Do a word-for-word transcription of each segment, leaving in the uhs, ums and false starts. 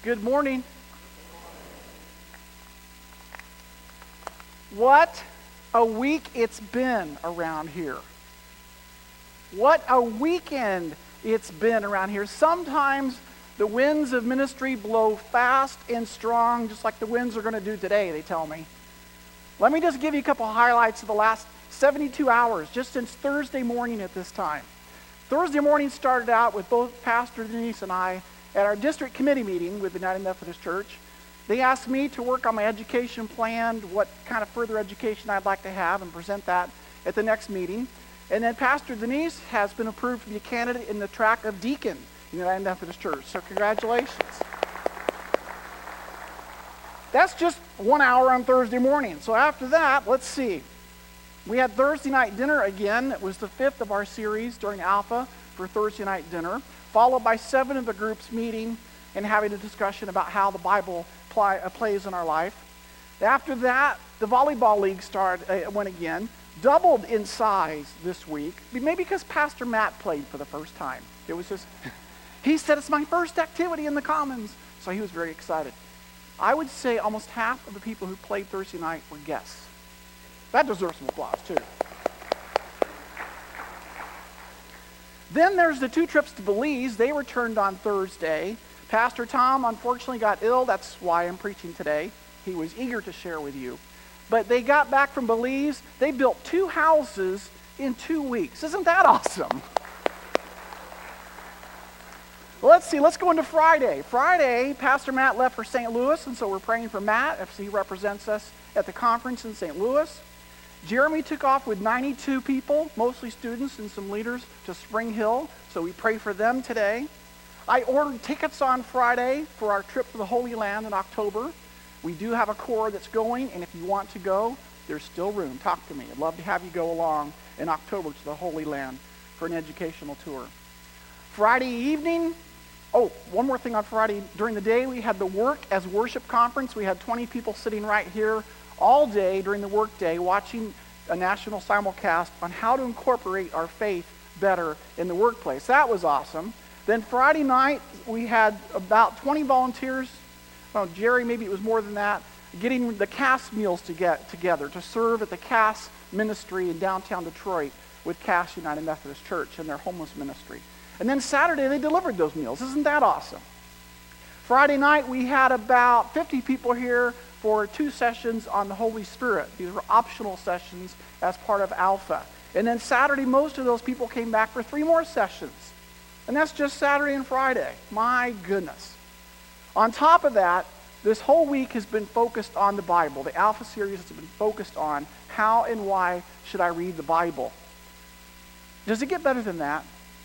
Good morning. What a week it's been around here. What a weekend it's been around here. Sometimes the winds of ministry blow fast and strong, just like the winds are going to do today, they tell me. Let me just give you a couple highlights of the last seventy-two hours, just since Thursday morning at this time. Thursday morning started out with both Pastor Denise and I at our district committee meeting with the United Methodist Church. They asked me to work on my education plan, what kind of further education I'd like to have, and present that at the next meeting. And then Pastor Denise has been approved to be a candidate in the track of deacon in the United Methodist Church. So congratulations. That's just one hour on Thursday morning. So after that, let's see. We had Thursday night dinner again. It was the fifth of our series during Alpha for Thursday night dinner, followed by seven of the groups meeting and having a discussion about how the Bible play, uh, plays in our life. After that, the volleyball league started, uh, went again, doubled in size this week, maybe because Pastor Matt played for the first time. It was just, he said, it's my first activity in the Commons, so he was very excited. I would say almost half of the people who played Thursday night were guests. That deserves some applause, too. Then there's the two trips to Belize. They returned on Thursday. Pastor Tom unfortunately got ill. That's why I'm preaching today. He was eager to share with you. But they got back from Belize. They built two houses in two weeks. Isn't that awesome? Well, let's see. Let's go into Friday. Friday, Pastor Matt left for Saint Louis, and so we're praying for Matt as he represents us at the conference in Saint Louis. Jeremy took off with ninety-two people, mostly students and some leaders, to Spring Hill, so we pray for them today. I ordered tickets on Friday for our trip to the Holy Land in October. We do have a core that's going, and if you want to go, there's still room. Talk to me. I'd love to have you go along in October to the Holy Land for an educational tour. Friday evening, oh, one more thing on Friday. During the day, we had the Work as Worship Conference. We had twenty people sitting right here all day during the work day watching a national simulcast on how to incorporate our faith better in the workplace. That was awesome. Then Friday night, we had about twenty volunteers. Well, Jerry, maybe it was more than that, getting the C A S meals to get together to serve at the C A S ministry in downtown Detroit with C A S United Methodist Church and their homeless ministry. And then Saturday, they delivered those meals. Isn't that awesome? Friday night, we had about fifty people here for two sessions on the Holy Spirit. These were optional sessions as part of Alpha. And then Saturday, most of those people came back for three more sessions. And that's just Saturday and Friday. My goodness. On top of that, this whole week has been focused on the Bible. The Alpha series has been focused on how and why should I read the Bible. Does it get better than that?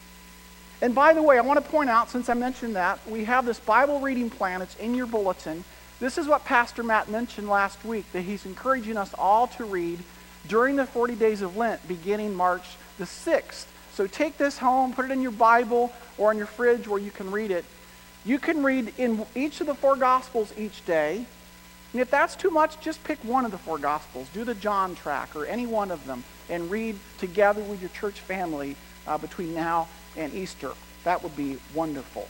And by the way, I want to point out, since I mentioned that, we have this Bible reading plan. It's in your bulletin. This is what Pastor Matt mentioned last week, that he's encouraging us all to read during the forty days of Lent, beginning March the sixth. So take this home, put it in your Bible or on your fridge where you can read it. You can read in each of the four Gospels each day. And if that's too much, just pick one of the four Gospels. Do the John track or any one of them and read together with your church family uh, between now and Easter. That would be wonderful.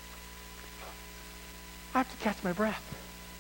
I have to catch my breath.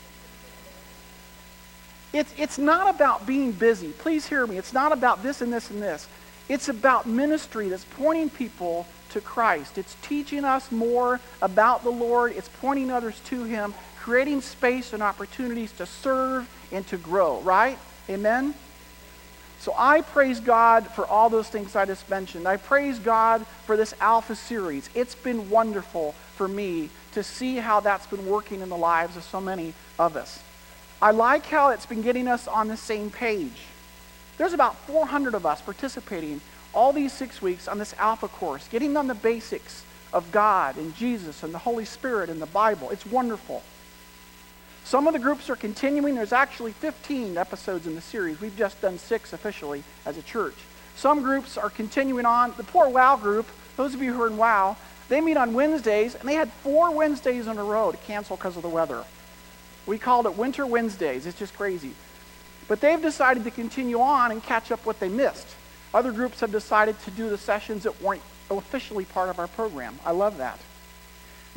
It's, it's not about being busy. Please hear me. It's not about this and this and this. It's about ministry that's pointing people to Christ. It's teaching us more about the Lord. It's pointing others to Him, creating space and opportunities to serve and to grow, right? Amen? So I praise God for all those things I just mentioned. I praise God for this Alpha series. It's been wonderful for me to see how that's been working in the lives of so many of us. I like how it's been getting us on the same page. There's about four hundred of us participating all these six weeks on this Alpha course, getting on the basics of God and Jesus and the Holy Spirit and the Bible. It's wonderful. Some of the groups are continuing. There's actually fifteen episodes in the series. We've just done six officially as a church. Some groups are continuing on. The poor WOW group, those of you who are in WOW, they meet on Wednesdays, and they had four Wednesdays in a row to cancel because of the weather. We called it Winter Wednesdays. It's just crazy. But they've decided to continue on and catch up what they missed. Other groups have decided to do the sessions that weren't officially part of our program. I love that.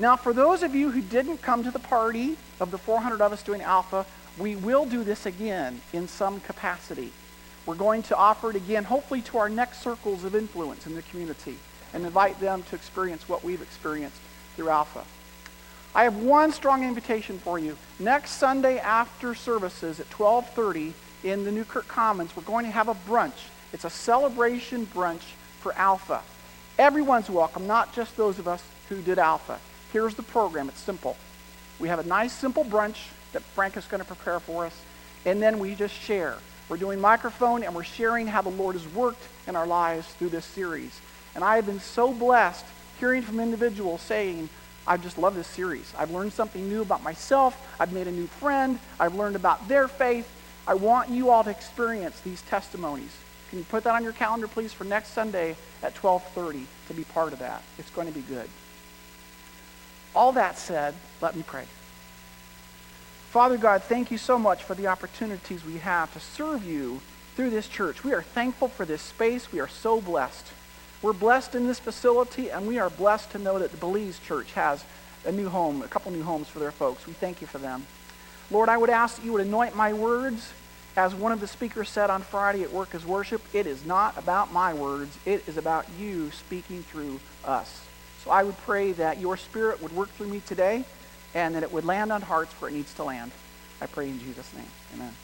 Now, for those of you who didn't come to the party of the four hundred of us doing Alpha, we will do this again in some capacity. We're going to offer it again, hopefully to our next circles of influence in the community, and invite them to experience what we've experienced through Alpha. I have one strong invitation for you. Next Sunday after services at twelve thirty in the Newkirk Commons, we're going to have a brunch. It's a celebration brunch for Alpha. Everyone's welcome, not just those of us who did Alpha. Here's the program. It's simple. We have a nice, simple brunch that Frank is going to prepare for us, and then we just share. We're doing microphone, and we're sharing how the Lord has worked in our lives through this series. And I have been so blessed hearing from individuals saying, I just love this series. I've learned something new about myself. I've made a new friend. I've learned about their faith. I want you all to experience these testimonies. Can you put that on your calendar, please, for next Sunday at twelve thirty to be part of that? It's going to be good. All that said, let me pray. Father God, thank you so much for the opportunities we have to serve you through this church. We are thankful for this space. We are so blessed. We're blessed in this facility, and we are blessed to know that the Belize Church has a new home, a couple new homes for their folks. We thank you for them. Lord, I would ask that you would anoint my words. As one of the speakers said on Friday at Work as Worship, it is not about my words. It is about you speaking through us. So I would pray that your Spirit would work through me today and that it would land on hearts where it needs to land. I pray in Jesus' name. Amen.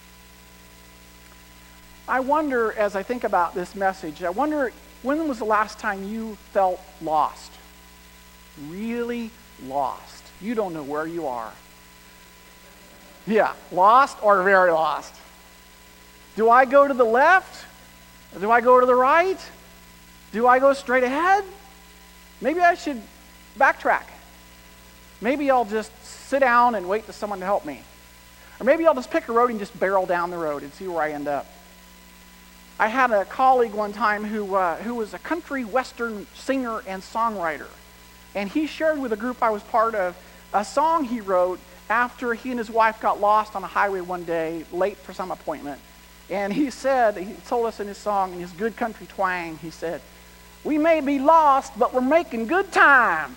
I wonder, as I think about this message, I wonder, when was the last time you felt lost? Really lost. You don't know where you are. Yeah, lost or very lost. Do I go to the left? Or do I go to the right? Do I go straight ahead? Maybe I should backtrack. Maybe I'll just sit down and wait for someone to help me. Or maybe I'll just pick a road and just barrel down the road and see where I end up. I had a colleague one time who uh, who was a country western singer and songwriter. And he shared with a group I was part of a song he wrote after he and his wife got lost on a highway one day, late for some appointment. And he said, he told us in his song, in his good country twang, he said, "We may be lost, but we're making good time."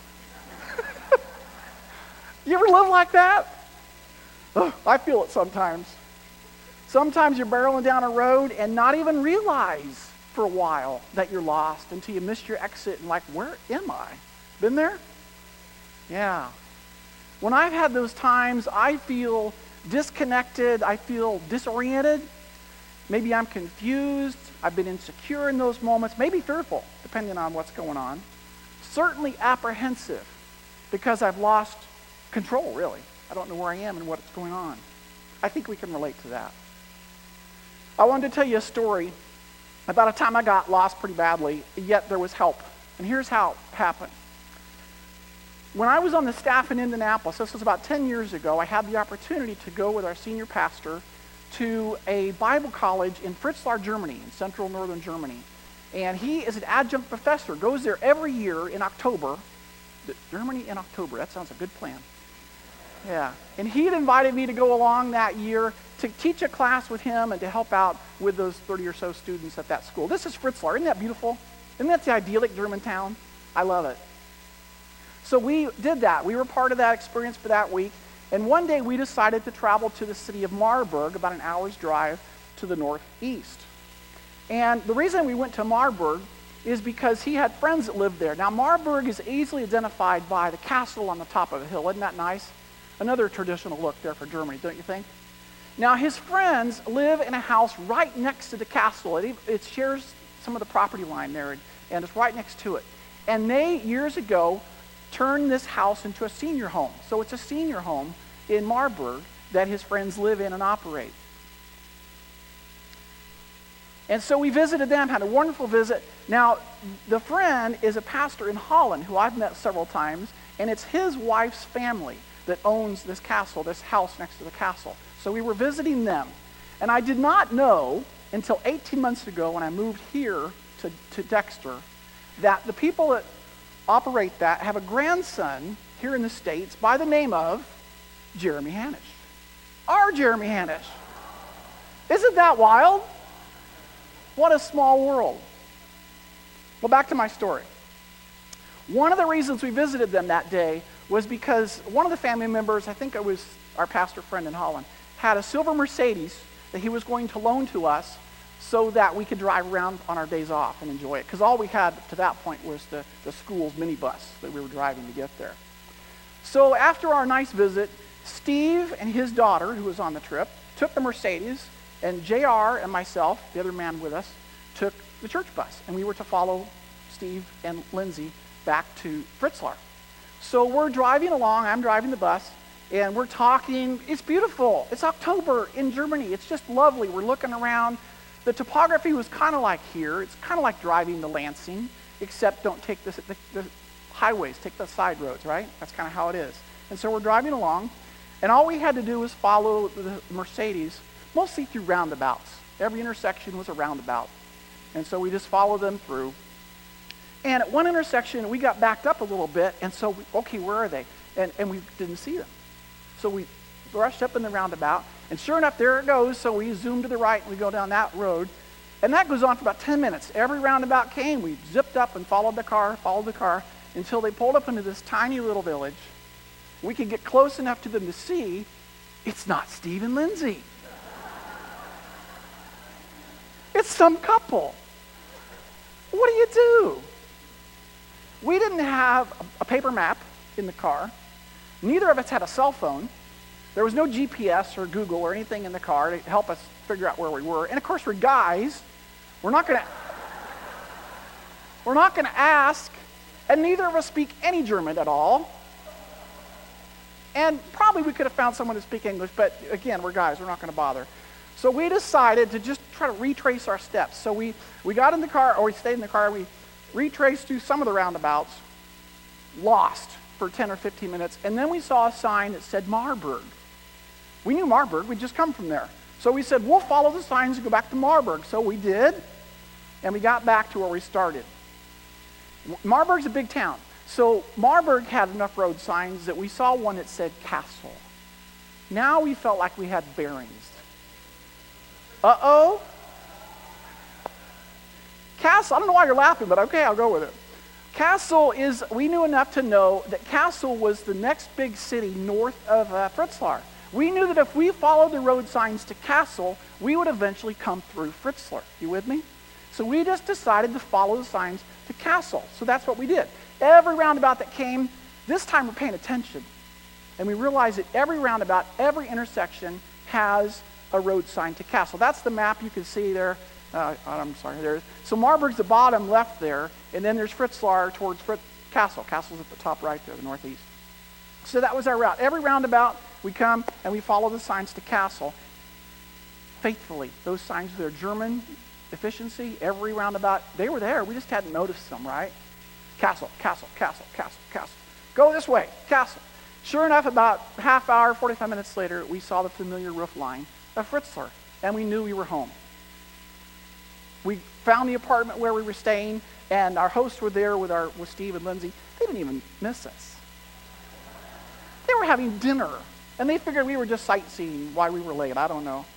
You ever live like that? Oh, I feel it sometimes. Sometimes you're barreling down a road and not even realize for a while that you're lost until you miss your exit and like, where am I? Been there? Yeah. When I've had those times, I feel disconnected. I feel disoriented. Maybe I'm confused. I've been insecure in those moments. Maybe fearful, depending on what's going on. Certainly apprehensive because I've lost control, really. I don't know where I am and what's going on. I think we can relate to that. I wanted to tell you a story about a time I got lost pretty badly, yet there was help. And here's how it happened. When I was on the staff in Indianapolis, this was about ten years ago, I had the opportunity to go with our senior pastor to a Bible college in Fritzlar, Germany, in central northern Germany. And he is an adjunct professor, goes there every year in October. Germany in October, that sounds a good plan. Yeah, and he had invited me to go along that year to teach a class with him and to help out with those thirty or so students at that school. This is Fritzlar. Isn't that beautiful? Isn't that the idyllic German town? I love it. So we did that. We were part of that experience for that week. And one day we decided to travel to the city of Marburg, about an hour's drive to the northeast. And the reason we went to Marburg is because he had friends that lived there. Now, Marburg is easily identified by the castle on the top of the hill. Isn't that nice? Another traditional look there for Germany, don't you think? Now, his friends live in a house right next to the castle. It, it shares some of the property line there, and, and it's right next to it. And they, years ago, turned this house into a senior home. So it's a senior home in Marburg that his friends live in and operate. And so we visited them, had a wonderful visit. Now, the friend is a pastor in Holland who I've met several times, and it's his wife's family that owns this castle, this house next to the castle. So we were visiting them. And I did not know until eighteen months ago when I moved here to, to Dexter that the people that operate that have a grandson here in the States by the name of Jeremy Hanisch. Our Jeremy Hanisch. Isn't that wild? What a small world. Well, back to my story. One of the reasons we visited them that day was because one of the family members, I think it was our pastor friend in Holland, had a silver Mercedes that he was going to loan to us so that we could drive around on our days off and enjoy it. Because all we had to that point was the, the school's minibus that we were driving to get there. So after our nice visit, Steve and his daughter, who was on the trip, took the Mercedes, and J R and myself, the other man with us, took the church bus. And we were to follow Steve and Lindsay back to Fritzlar. So we're driving along, I'm driving the bus, and we're talking. It's beautiful. It's October in Germany. It's just lovely. We're looking around. The topography was kind of like here. It's kind of like driving to Lansing, except don't take the, the, the highways, take the side roads, right? That's kind of how it is. And so we're driving along, and all we had to do was follow the Mercedes, mostly through roundabouts. Every intersection was a roundabout. And so we just followed them through. And at one intersection, we got backed up a little bit, and so, we, okay, where are they? And, and we didn't see them. So we brushed up in the roundabout, and sure enough, there it goes. So we zoom to the right, and we go down that road. And that goes on for about ten minutes. Every roundabout came, we zipped up and followed the car, followed the car, until they pulled up into this tiny little village. We could get close enough to them to see it's not Steve and Lindsay. It's some couple. What do you do? We didn't have a paper map in the car. Neither of us had a cell phone. There was no G P S or Google or anything in the car to help us figure out where we were. And of course, we're guys. We're not going to we're not going to ask, and neither of us speak any German at all. And probably we could have found someone to speak English, but again, we're guys. We're not going to bother. So we decided to just try to retrace our steps. So we, we got in the car, or we stayed in the car, we retraced through some of the roundabouts, lost for ten or fifteen minutes, and then we saw a sign that said Marburg. We knew Marburg, we'd just come from there. So we said, we'll follow the signs and go back to Marburg. So we did, and we got back to where we started. Marburg's a big town. So Marburg had enough road signs that we saw one that said Castle. Now we felt like we had bearings. Uh-oh. Castle, I don't know why you're laughing, but okay, I'll go with it. Castle is, we knew enough to know that Castle was the next big city north of uh, Fritzlar. We knew that if we followed the road signs to Castle, we would eventually come through Fritzlar. You with me? So we just decided to follow the signs to Castle. So that's what we did. Every roundabout that came, this time we're paying attention. And we realized that every roundabout, every intersection has a road sign to Castle. That's the map you can see there. Uh, I'm sorry, there. So Marburg's the bottom left there, and then there's Fritzlar towards Fritz, Castle. Castle's at the top right there, the northeast. So that was our route. Every roundabout, we come and we follow the signs to Castle. Faithfully, those signs with their German efficiency, every roundabout, they were there. We just hadn't noticed them, right? Castle, Castle, Castle, Castle, Castle. Go this way, Castle. Sure enough, about half hour, forty-five minutes later, we saw the familiar roof line of Fritzlar, and we knew we were home. We found the apartment where we were staying, and our hosts were there with our with Steve and Lindsay. They didn't even miss us. They were having dinner, and they figured we were just sightseeing why we were late. I don't know.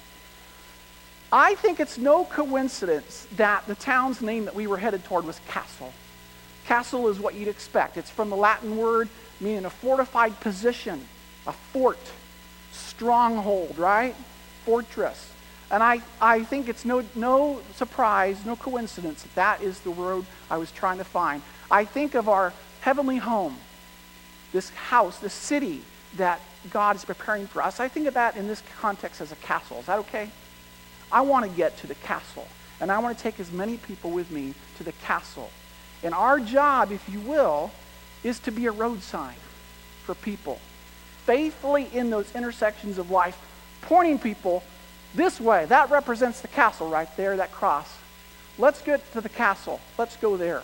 I think it's no coincidence that the town's name that we were headed toward was Castle. Castle is what you'd expect. It's from the Latin word meaning a fortified position, a fort, stronghold, right? Fortress. And I, I think it's no, no surprise, no coincidence that that is the road I was trying to find. I think of our heavenly home, this house, this city that God is preparing for us. I think of that in this context as a castle. Is that okay? I want to get to the castle, and I want to take as many people with me to the castle. And our job, if you will, is to be a road sign for people, faithfully in those intersections of life, pointing people this way. That represents the castle right there, that cross. Let's get to the castle. Let's go there.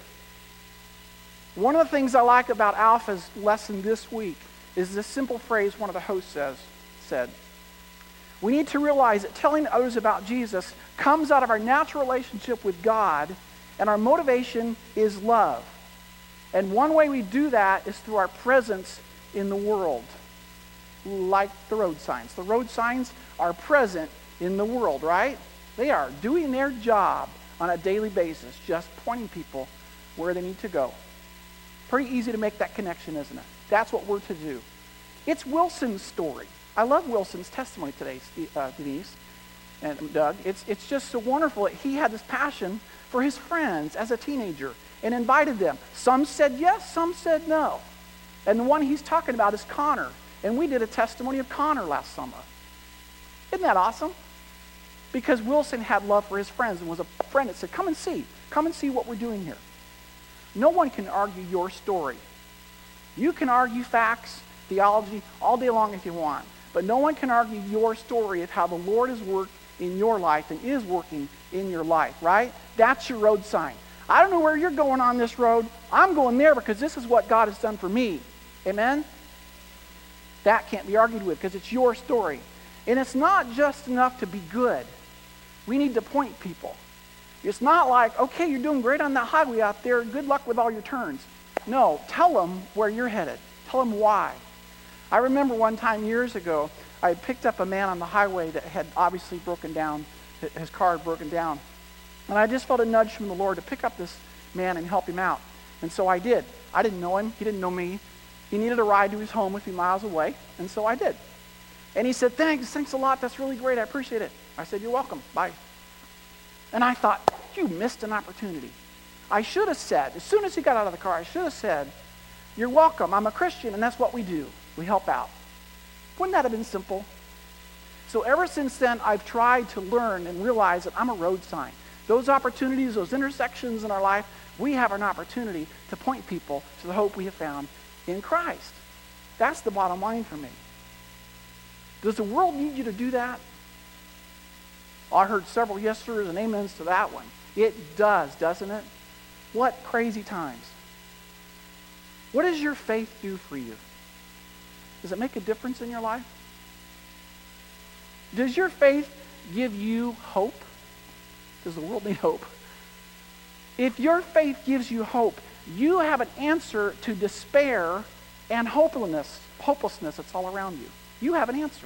One of the things I like about Alpha's lesson this week is this simple phrase one of the hosts says, said. We need to realize that telling others about Jesus comes out of our natural relationship with God, and our motivation is love. And one way we do that is through our presence in the world, like the road signs. The road signs are present in the world, right? They are doing their job on a daily basis, just pointing people where they need to go. Pretty easy to make that connection, isn't it? That's what we're to do. It's Wilson's story. I love Wilson's testimony today, uh, Denise and Doug. It's, it's just so wonderful that he had this passion for his friends as a teenager and invited them. Some said yes, some said no. And the one he's talking about is Connor. And we did a testimony of Connor last summer. Isn't that awesome? Because Wilson had love for his friends and was a friend that said, come and see. Come and see what we're doing here. No one can argue your story. You can argue facts, theology, all day long if you want. But no one can argue your story of how the Lord has worked in your life and is working in your life, right? That's your road sign. I don't know where you're going on this road. I'm going there because this is what God has done for me. Amen? That can't be argued with because it's your story. And it's not just enough to be good. We need to point people. It's not like, okay, you're doing great on that highway out there. Good luck with all your turns. No, tell them where you're headed. Tell them why. I remember one time years ago, I had picked up a man on the highway that had obviously broken down. His car had broken down. And I just felt a nudge from the Lord to pick up this man and help him out. And so I did. I didn't know him. He didn't know me. He needed a ride to his home a few miles away. And so I did. And he said, thanks, thanks a lot. That's really great. I appreciate it. I said, you're welcome. Bye. And I thought, you missed an opportunity. I should have said, as soon as he got out of the car, I should have said, you're welcome. I'm a Christian, and that's what we do. We help out. Wouldn't that have been simple? So ever since then, I've tried to learn and realize that I'm a road sign. Those opportunities, those intersections in our life, we have an opportunity to point people to the hope we have found in Christ. That's the bottom line for me. Does the world need you to do that? I heard several yes sirs and amens to that one. It does, doesn't it? What crazy times. What does your faith do for you? Does it make a difference in your life? Does your faith give you hope? Does the world need hope? If your faith gives you hope, you have an answer to despair and hopelessness, hopelessness that's all around you. You have an answer.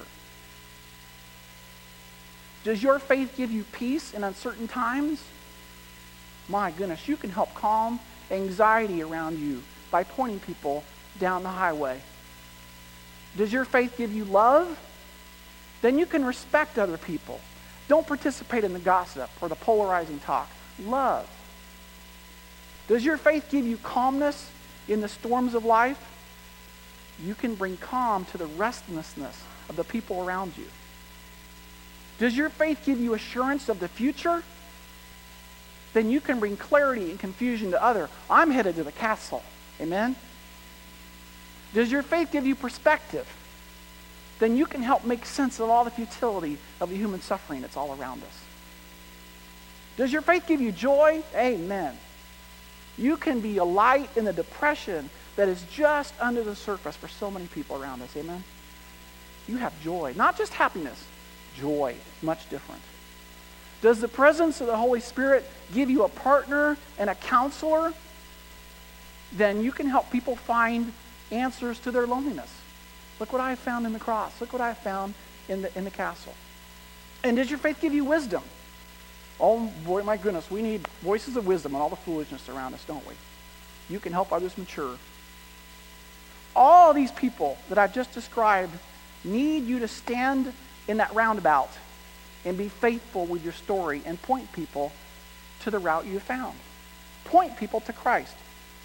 Does your faith give you peace in uncertain times? My goodness, you can help calm anxiety around you by pointing people down the highway. Does your faith give you love? Then you can respect other people. Don't participate in the gossip or the polarizing talk. Love. Does your faith give you calmness in the storms of life? You can bring calm to the restlessness of the people around you. Does your faith give you assurance of the future? Then you can bring clarity and confusion to others. I'm headed to the castle. Amen? Does your faith give you perspective? Then you can help make sense of all the futility of the human suffering that's all around us. Does your faith give you joy? Amen. You can be a light in the depression that is just under the surface for so many people around us. Amen? You have joy. Not just happiness. Joy. Much different. Does the presence of the Holy Spirit give you a partner and a counselor? Then you can help people find answers to their loneliness. Look what I have found in the cross. Look what I have found in the, in the castle. And does your faith give you wisdom? Oh, boy, my goodness, we need voices of wisdom and all the foolishness around us, don't we? You can help others mature. All these people that I've just described need you to stand in that roundabout and be faithful with your story and point people to the route you have found. Point people to Christ.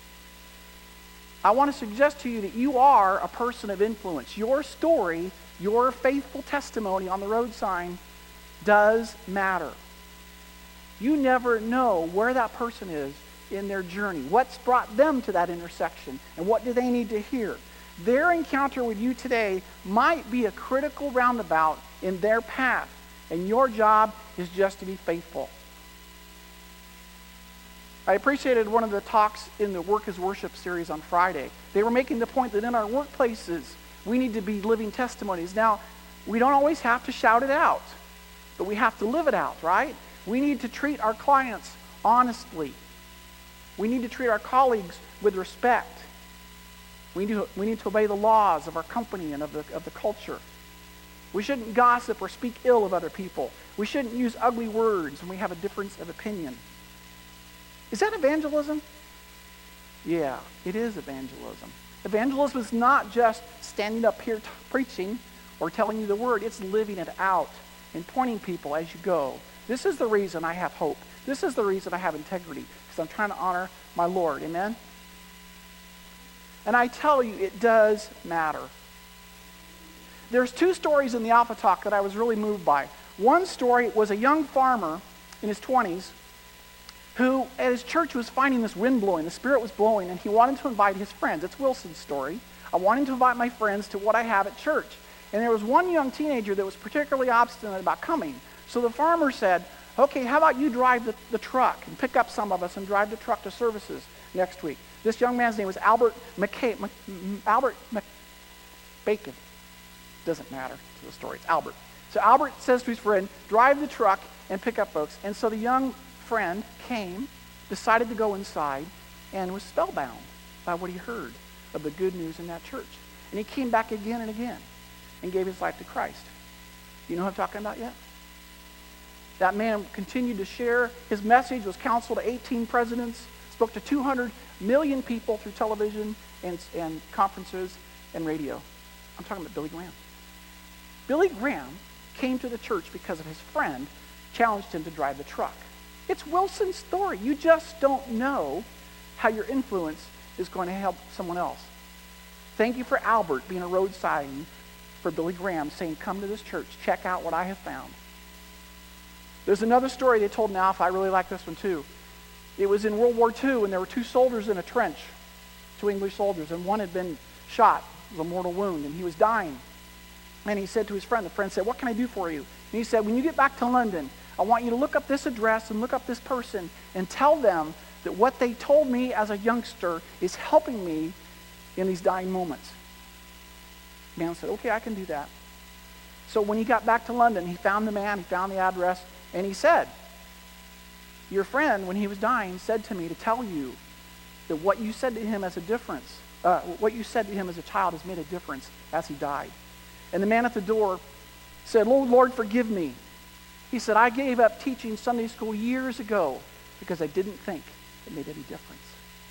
I want to suggest to you that you are a person of influence. Your story, your faithful testimony on the road sign does matter. You never know where that person is in their journey, what's brought them to that intersection, and what do they need to hear. Their encounter with you today might be a critical roundabout in their path, and your job is just to be faithful. I appreciated one of the talks in the Work is Worship series on Friday. They were making the point that in our workplaces, we need to be living testimonies. Now, we don't always have to shout it out, but we have to live it out, right? We need to treat our clients honestly. We need to treat our colleagues with respect. We need to, we need to obey the laws of our company and of the, of the culture. We shouldn't gossip or speak ill of other people. We shouldn't use ugly words when we have a difference of opinion. Is that evangelism? Yeah, it is evangelism. Evangelism is not just standing up here t- preaching or telling you the word. It's living it out and pointing people as you go. This is the reason I have hope. This is the reason I have integrity, because I'm trying to honor my Lord. Amen? And I tell you, it does matter. There's two stories in the Alpha Talk that I was really moved by. One story was a young farmer in his twenties who at his church was finding this wind blowing. The Spirit was blowing, and he wanted to invite his friends. It's Wilson's story. I wanted to invite my friends to what I have at church. And there was one young teenager that was particularly obstinate about coming. So the farmer said, okay, how about you drive the, the truck and pick up some of us and drive the truck to services next week. This young man's name was Albert McKay, Mc, Albert McBacon. Doesn't matter to the story. It's Albert. So Albert says to his friend, drive the truck and pick up folks. And so the young friend came, decided to go inside, and was spellbound by what he heard of the good news in that church. And he came back again and again and gave his life to Christ. You know what I'm talking about yet? That man continued to share. His message was counseled to eighteen presidents, spoke to two hundred million people through television and, and conferences and radio. I'm talking about Billy Graham. Billy Graham came to the church because of his friend challenged him to drive the truck. It's Wilson's story. You just don't know how your influence is going to help someone else. Thank you for Albert being a road sign for Billy Graham, saying, come to this church, check out what I have found. There's another story they told in Alpha. I really like this one too. It was in World War Two, and there were two soldiers in a trench, two English soldiers, and one had been shot with a mortal wound, and he was dying. And he said to his friend, the friend said, what can I do for you? And he said, when you get back to London, I want you to look up this address and look up this person and tell them that what they told me as a youngster is helping me in these dying moments. The man said, okay, I can do that. So when he got back to London, he found the man, he found the address, and he said, your friend, when he was dying, said to me to tell you that what you said to him as a difference, uh, what you said to him as a child has made a difference as he died. And the man at the door said, oh, Lord, forgive me. He said, I gave up teaching Sunday school years ago because I didn't think it made any difference.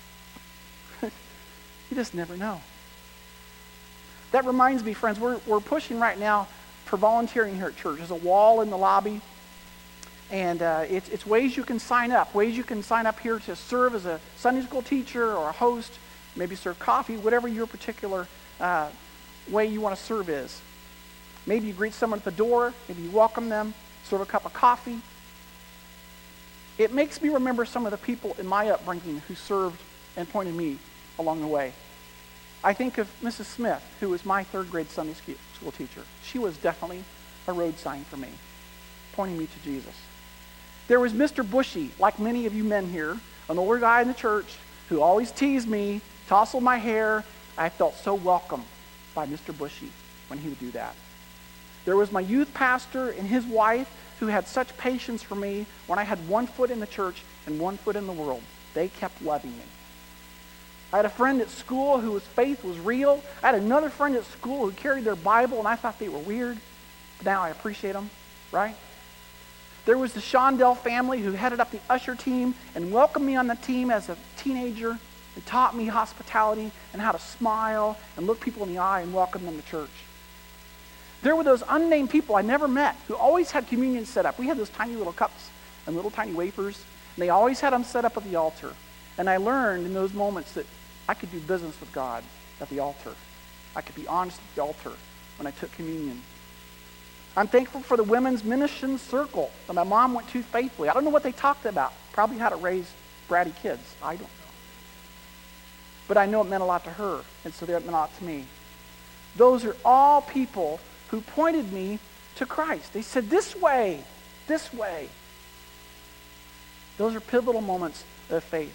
You just never know. That reminds me, friends, we're, we're pushing right now for volunteering here at church. There's a wall in the lobby, and uh, it's, it's ways you can sign up, ways you can sign up here to serve as a Sunday school teacher or a host, maybe serve coffee, whatever your particular uh, way you want to serve is. Maybe you greet someone at the door, maybe you welcome them, serve a cup of coffee. It makes me remember some of the people in my upbringing who served and pointed me along the way. I think of Missus Smith, who was my third grade Sunday school teacher. She was definitely a road sign for me, pointing me to Jesus. There was Mister Bushy, like many of you men here, an older guy in the church who always teased me, tousled my hair. I felt so welcome by Mister Bushy when he would do that. There was my youth pastor and his wife who had such patience for me when I had one foot in the church and one foot in the world. They kept loving me. I had a friend at school whose faith was real. I had another friend at school who carried their Bible, and I thought they were weird. But now I appreciate them, right? There was the Shondell family who headed up the usher team and welcomed me on the team as a teenager and taught me hospitality and how to smile and look people in the eye and welcome them to church. There were those unnamed people I never met who always had communion set up. We had those tiny little cups and little tiny wafers, and they always had them set up at the altar. And I learned in those moments that I could do business with God at the altar. I could be honest at the altar when I took communion. I'm thankful for the women's mission circle that my mom went to faithfully. I don't know what they talked about. Probably how to raise bratty kids. I don't know. But I know it meant a lot to her, and so that meant a lot to me. Those are all people who pointed me to Christ. They said, this way, this way. Those are pivotal moments of faith.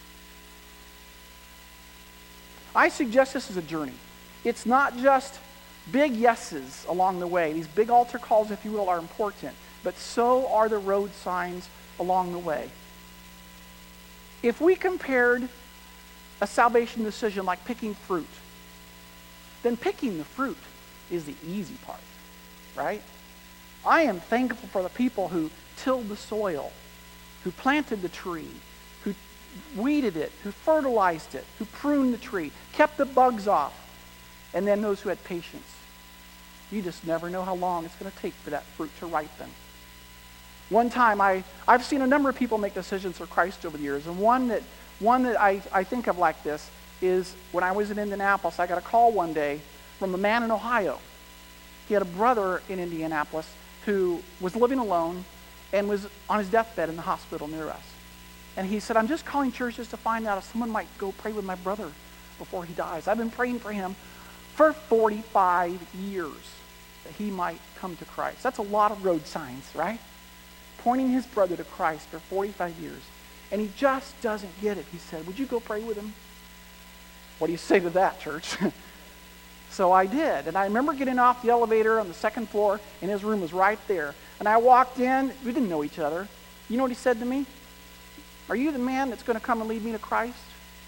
I suggest this as a journey. It's not just big yeses along the way. These big altar calls, if you will, are important, but so are the road signs along the way. If we compared a salvation decision like picking fruit, then picking the fruit is the easy part, right? I am thankful for the people who tilled the soil, who planted the tree, who weeded it, who fertilized it, who pruned the tree, kept the bugs off, and then those who had patience. You just never know how long it's going to take for that fruit to ripen. One time, I, I've seen a number of people make decisions for Christ over the years, and one that, one that I, I think of like this is when I was in Indianapolis, I got a call one day from a man in Ohio. He had a brother in Indianapolis who was living alone and was on his deathbed in the hospital near us. And he said, I'm just calling church just to find out if someone might go pray with my brother before he dies. I've been praying for him for forty-five years that he might come to Christ. That's a lot of road signs, right? Pointing his brother to Christ for forty-five years. And he just doesn't get it. He said, would you go pray with him? What do you say to that, church? So I did. And I remember getting off the elevator on the second floor, and his room was right there. And I walked in. We didn't know each other. You know what he said to me? Are you the man that's going to come and lead me to Christ?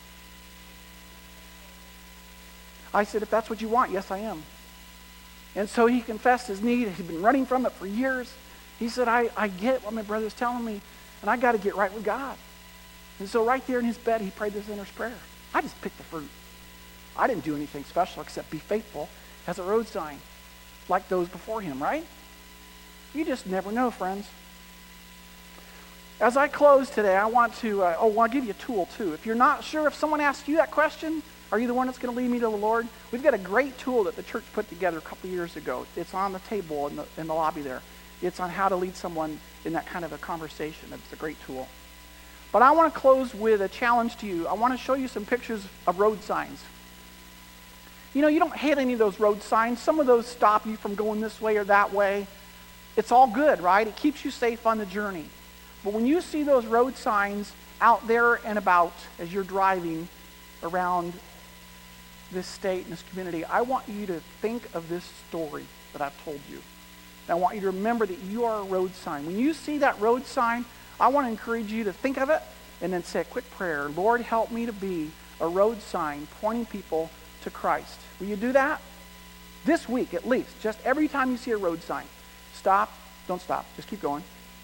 I said, if that's what you want, yes, I am. And so he confessed his need. He'd been running from it for years. He said, I, I get what my brother's telling me, and I got to get right with God. And so right there in his bed, he prayed this sinner's prayer. I just picked the fruit. I didn't do anything special except be faithful as a road sign, like those before him, right? You just never know, friends. As I close today, I want to, uh, oh, I want to give you a tool too. If you're not sure, if someone asks you that question, are you the one that's going to lead me to the Lord? We've got a great tool that the church put together a couple years ago. It's on the table in the, in the lobby there. It's on how to lead someone in that kind of a conversation. It's a great tool. But I want to close with a challenge to you. I want to show you some pictures of road signs. You know, you don't hate any of those road signs. Some of those stop you from going this way or that way. It's all good, right? It keeps you safe on the journey. But when you see those road signs out there and about as you're driving around this state and this community, I want you to think of this story that I've told you. And I want you to remember that you are a road sign. When you see that road sign, I want to encourage you to think of it and then say a quick prayer. Lord, help me to be a road sign pointing people to Christ. Will you do that? This week at least. Just every time you see a road sign, stop. Don't stop. Just keep going.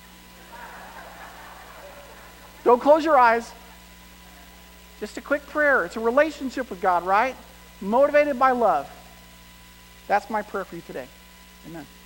Don't close your eyes. Just a quick prayer. It's a relationship with God, right? Motivated by love. That's my prayer for you today. Amen.